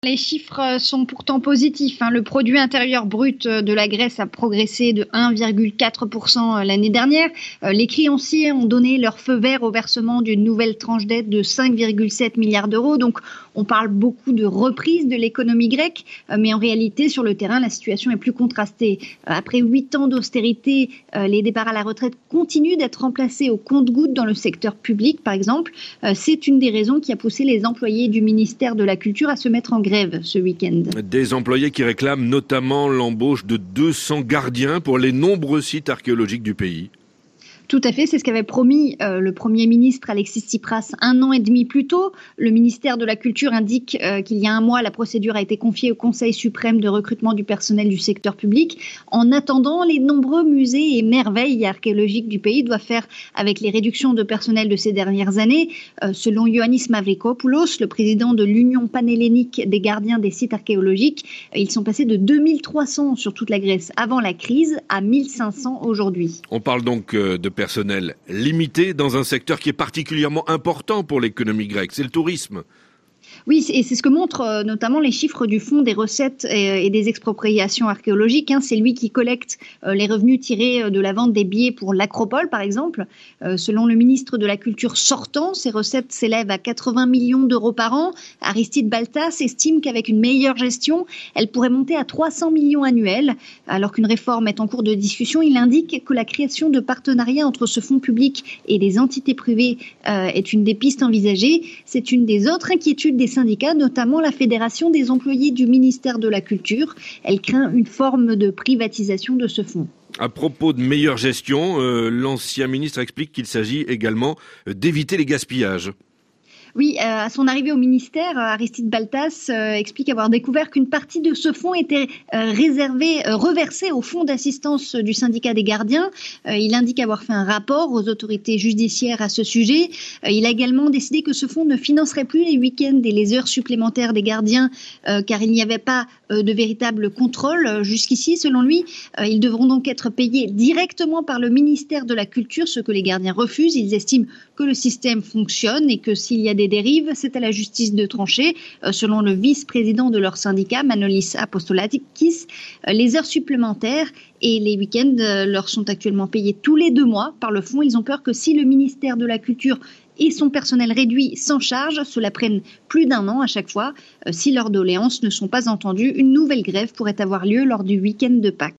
Les chiffres sont pourtant positifs. Le produit intérieur brut de la Grèce a progressé de 1,4% l'année dernière. Les créanciers ont donné leur feu vert au versement d'une nouvelle tranche d'aide de 5,7 milliards d'euros. Donc, on parle beaucoup de reprise de l'économie grecque, mais en réalité, sur le terrain, la situation est plus contrastée. Après 8 ans d'austérité, les départs à la retraite continuent d'être remplacés au compte-gouttes dans le secteur public, par exemple. C'est une des raisons qui a poussé les employés du ministère de la Culture à se mettre en grève ce week-end. Des employés qui réclament notamment l'embauche de 200 gardiens pour les nombreux sites archéologiques du pays. Tout à fait, c'est ce qu'avait promis le Premier ministre Alexis Tsipras 1 an et demi plus tôt. Le ministère de la Culture indique qu'il y a un mois, la procédure a été confiée au Conseil suprême de recrutement du personnel du secteur public. En attendant, les nombreux musées et merveilles archéologiques du pays doivent faire avec les réductions de personnel de ces dernières années. Selon Ioannis Mavrikopoulos, le président de l'Union panhellénique des gardiens des sites archéologiques, ils sont passés de 2300 sur toute la Grèce avant la crise à 1500 aujourd'hui. On parle donc de personnel limité dans un secteur qui est particulièrement important pour l'économie grecque, c'est le tourisme. Oui, et c'est ce que montrent notamment les chiffres du Fonds des recettes et des expropriations archéologiques. C'est lui qui collecte les revenus tirés de la vente des billets pour l'Acropole, par exemple. Selon le ministre de la Culture sortant, ces recettes s'élèvent à 80 millions d'euros par an. Aristide Baltas estime qu'avec une meilleure gestion, elle pourrait monter à 300 millions annuels. Alors qu'une réforme est en cours de discussion, il indique que la création de partenariats entre ce fonds public et des entités privées est une des pistes envisagées. C'est une des autres inquiétudes des syndicats, notamment la Fédération des employés du ministère de la Culture. Elle craint une forme de privatisation de ce fonds. À propos de meilleure gestion, l'ancien ministre explique qu'il s'agit également d'éviter les gaspillages. Oui, à son arrivée au ministère, Aristide Baltas explique avoir découvert qu'une partie de ce fonds était reversée au fonds d'assistance du syndicat des gardiens. Il indique avoir fait un rapport aux autorités judiciaires à ce sujet. Il a également décidé que ce fonds ne financerait plus les week-ends et les heures supplémentaires des gardiens car il n'y avait pas de véritable contrôle jusqu'ici, selon lui. Ils devront donc être payés directement par le ministère de la Culture, ce que les gardiens refusent. Ils estiment que le système fonctionne et que s'il y a des dérives, c'est à la justice de trancher. Selon le vice-président de leur syndicat, Manolis Apostolatikis, les heures supplémentaires et les week-ends leur sont actuellement payés tous les 2 mois par le fonds. Ils ont peur que si le ministère de la Culture et son personnel réduit s'en charge, cela prenne plus d'1 an à chaque fois. Si leurs doléances ne sont pas entendues, une nouvelle grève pourrait avoir lieu lors du week-end de Pâques.